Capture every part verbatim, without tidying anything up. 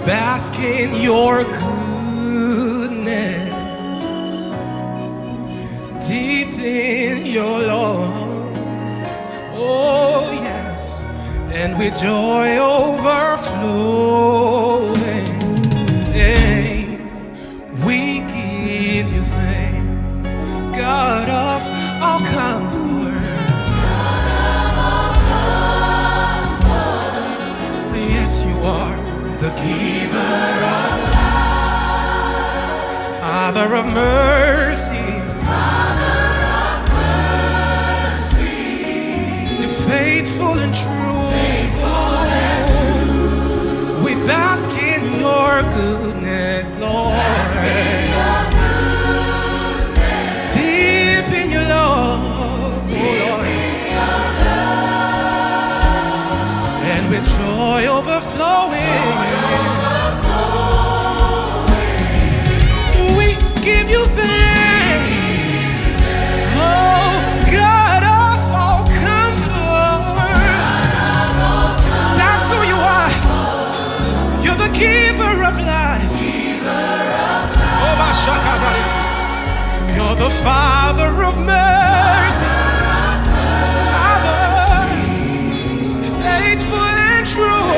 bask in your goodness, deep in your love. Oh yes, and with joy overflowing, hey, we give you thanks, God of all comfort. Yes, you are the giver of life, Father of mercy, Father of mercy, you're faithful and true. faithful and true. We bask in your goodness, Lord. Bask in your goodness, Deep in your love, deep oh Lord. in your love, And with joy overflowing, overflowing. we give you thanks. Oh, God of all comfort. That's who you are. You're the giver of life. Oh, my shakabari. You're the Father of mercies. Father, faithful and true.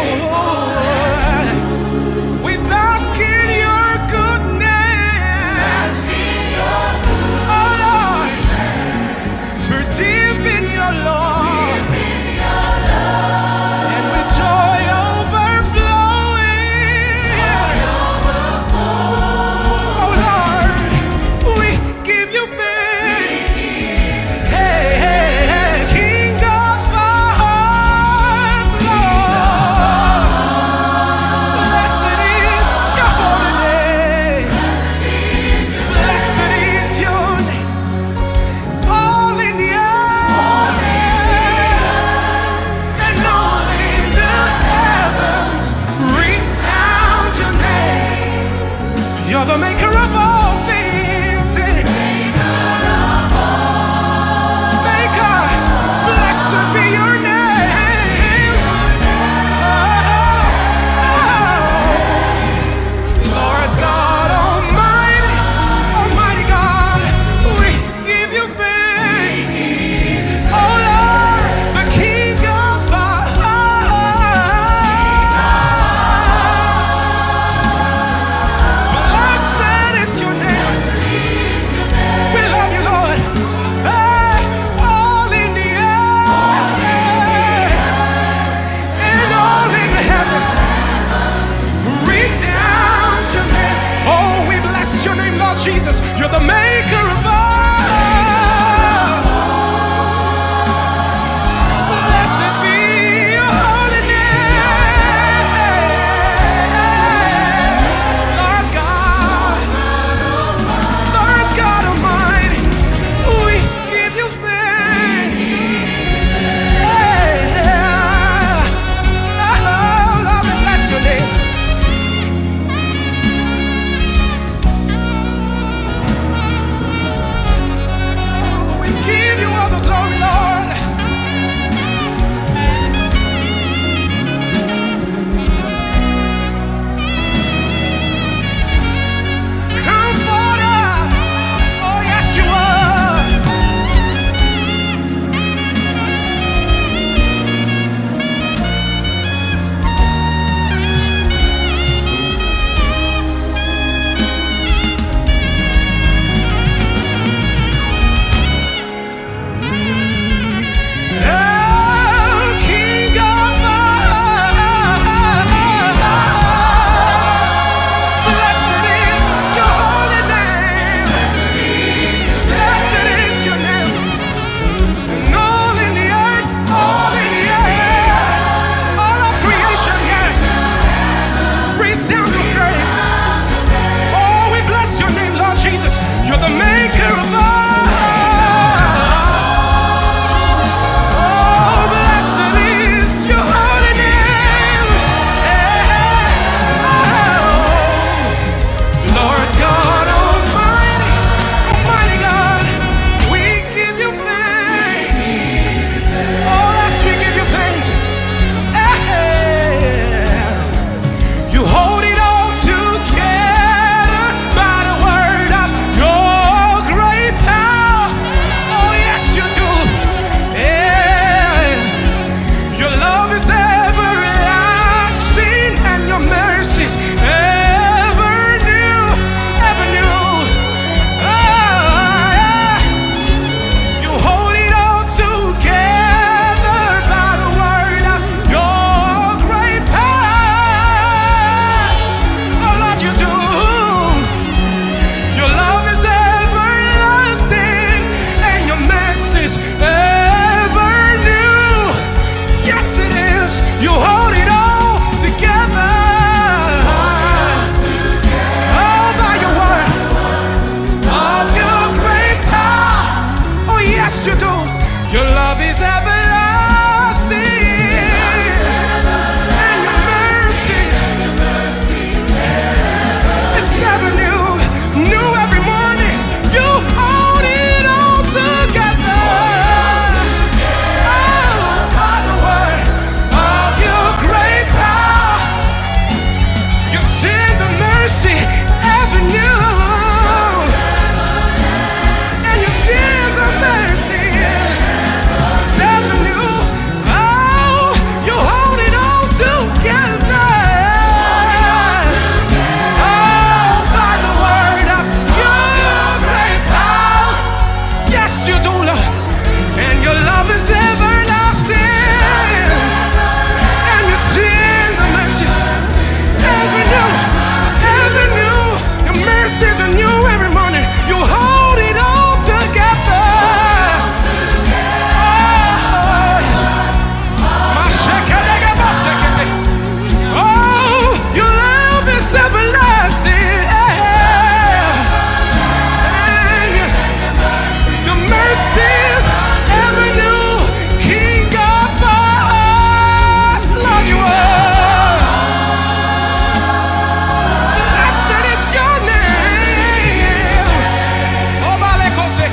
We bask in your goodness. Oh Lord, we're deep in your love, and with joy overflowing. Oh Lord, we give you thanks.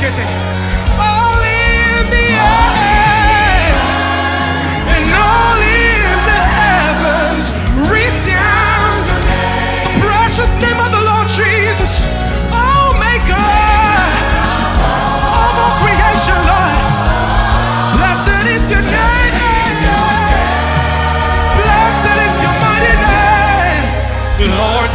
All in the air and all in the heavens, resound your name. The precious name of the Lord Jesus, oh Maker of all creation, Lord. Blessed is your name. Blessed is your mighty name, Lord.